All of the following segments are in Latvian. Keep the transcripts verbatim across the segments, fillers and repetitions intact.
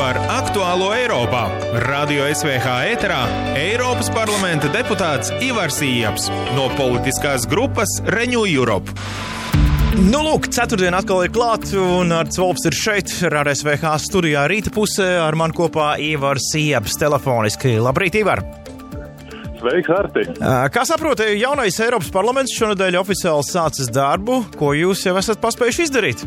Par aktuālo Eiropā. Radio S V H ēterā Eiropas parlamenta deputāts Ivars Iejaps no politiskās grupas Renew Europe. Nu, lūk, ceturtdien atkal ir klāt, un Arts Volps ir šeit, ar S V H studijā rīta pusē, ar man kopā Ivars Iejaps telefoniski. Labrīt, Ivar! Sveiks, Arti! Kā saprotu, jaunais Eiropas parlaments šonedēļ oficiāli sācis darbu, ko jūs jau esat paspējuši izdarīt?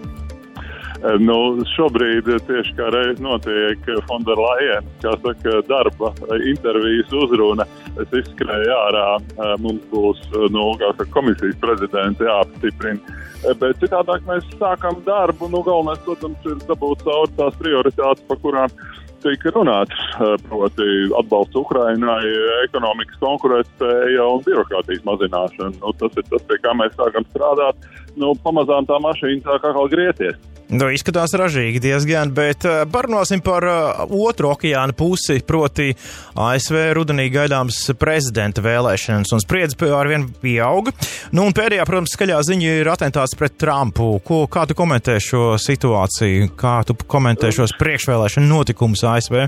Nu, šobrīd tieši kā reiz notiek Fonda Leyen, kā saka, darba intervijas uzruna. Es izskrēju ārā, mums būs, nu, kā saka, komisijas prezidenti jāapstiprina. Bet citādāk mēs sākam darbu, nu, galvenais, protams, ir dabūt cauri tās prioritātes, pa kurām tika runāts, proti atbalsts Ukrainai, ekonomikas konkurētspēja un birokrātijas mazināšana. Nu, tas ir tas, pie kā mēs sākam strādāt. Nu, pamazām tā mašīna sāk atkal grieties. Nu, izskatās ražīgi diezgan, bet uh, parunāsim par uh, otru okeāna pusi, proti A S V rudenī gaidāms prezidenta vēlēšanas, un spriedzi arvien pieauga. Nu, un pēdējā, protams, skaļā ziņa ir atentāts pret Trumpu. Ko, kā tu komentē šo situāciju? Kā tu komentē šos priekšvēlēšanu notikumus A S V?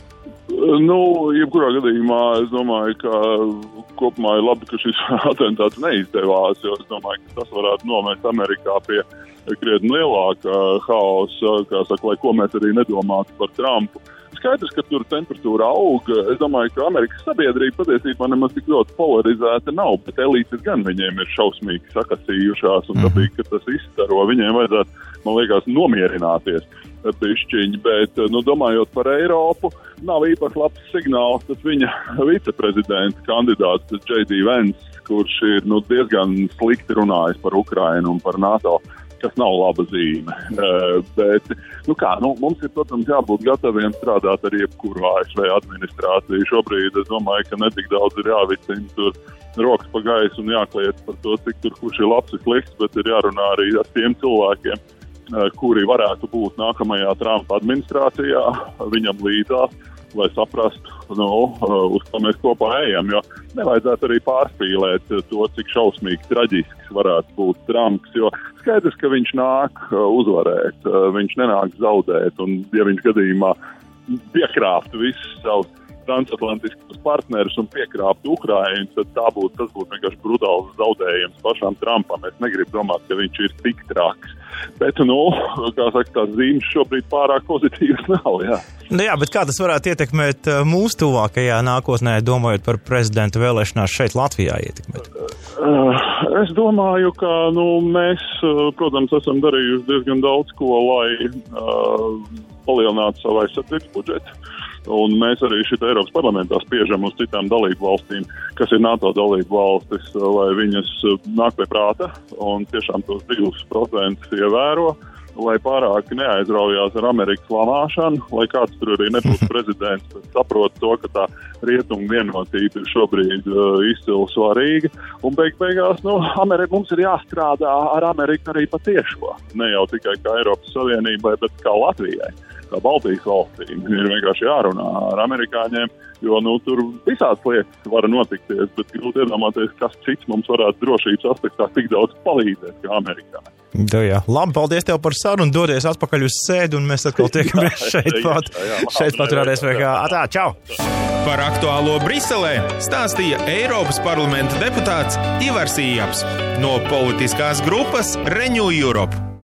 Nu, jebkurā gadījumā es domāju, ka kopumā ir labi, ka šis atentāts neizdevās, jo es domāju, ka tas varētu novest Amerikā pie krietni lielāka haosa, kā saka, lai ko mēs arī nedomātu par Trumpu. Skaidrs, ka tur temperatūra aug. Es domāju, ka Amerikas sabiedrība patiesībā nemaz tik ļoti polarizēta nav, bet elītes gan viņiem ir šausmīgi sakasījušās un tāpēc, ka tas izstaro, viņiem vajadzētu, man liekas, nomierināties pišķiņi, bet, nu, domājot par Eiropu, nav īpaši labs signāls tas viņa viceprezidenta kandidāts J D Vance, kurš ir, nu, diezgan slikti runājis par Ukrainu un par NATO, kas nav laba zīme. Uh, bet, nu kā, nu, mums ir, protams, jābūt gataviem strādāt ar jebkuru A S V administrāciju. Šobrīd es domāju, ka netik daudz ir jāvicina tur rokas pa gaisu un jākliedz par to, cik tur kurš ir labs un slikts, bet ir jārunā arī ar tiem cilvēkiem, uh, kuri varētu būt nākamajā Trumpa administrācijā, viņam līdzās, lai saprastu, nu, uz ko mēs kopā ejam, jo nevajadzētu arī pārspīlēt to, cik šausmīgi traģisks varētu būt Trumps, jo skaidrs, ka viņš nāk uzvarēt, viņš nenāk zaudēt, un ja viņš gadījumā piekrāptu visus savus transatlantiskus partnerus un piekrāptu Ukrainu, tad tā būtu, tas būtu vienkārši brutāls zaudējums pašām Trumpam. Es negribu domāt, ka viņš ir tik traks. Bet, nu, kā saka, tās zīmes šobrīd pārāk pozitīvas nav, jā. Nu jā, bet kā tas varētu ietekmēt mūsu tuvākajā nākotnē, domājot par prezidenta vēlēšanās šeit Latvijā ietekmēt? Uh, es domāju, ka, nu, mēs, protams, esam darījuši diezgan daudz ko, lai uh, palielinātu savu aizsardzības budžetu. Un mēs arī šeit Eiropas parlamentā spiežam uz citām dalību valstīm, kas ir NATO dalību valstis, lai viņas nāk pie prāta un tiešām tos divus procentus ievēro, lai pārāk neaizraujās ar Amerikas lamāšanu, lai kāds tur arī nebūtu prezidents, bet saprot to, ka tā rietumu vienotība ir šobrīd uh, izcili svarīga. Un beig beigās, nu, Amerika, mums ir jāstrādā ar Ameriku arī patiešo. Ne jau tikai kā Eiropas Savienībai, bet kā Latvijai, kā Baltijas valstīm. Ir vienkārši jārunā ar amerikāņiem, jo, nu, tur visādas lietas var notikties, bet grūti iedomāties, kas cits mums varētu drošības aspektā tik daudz palīdzēt kā amerikāņi. Da, jā. Labi, paldies tev par sarunu, dodies atpakaļ uz sēdi, un mēs atkal tiekamies šeit pat, šeit pat ar S V H. Atā, čau! Par aktuālo Briselē stāstīja Eiropas parlamenta deputāts Ivars Iejaps no politiskās grupas Renew Europe.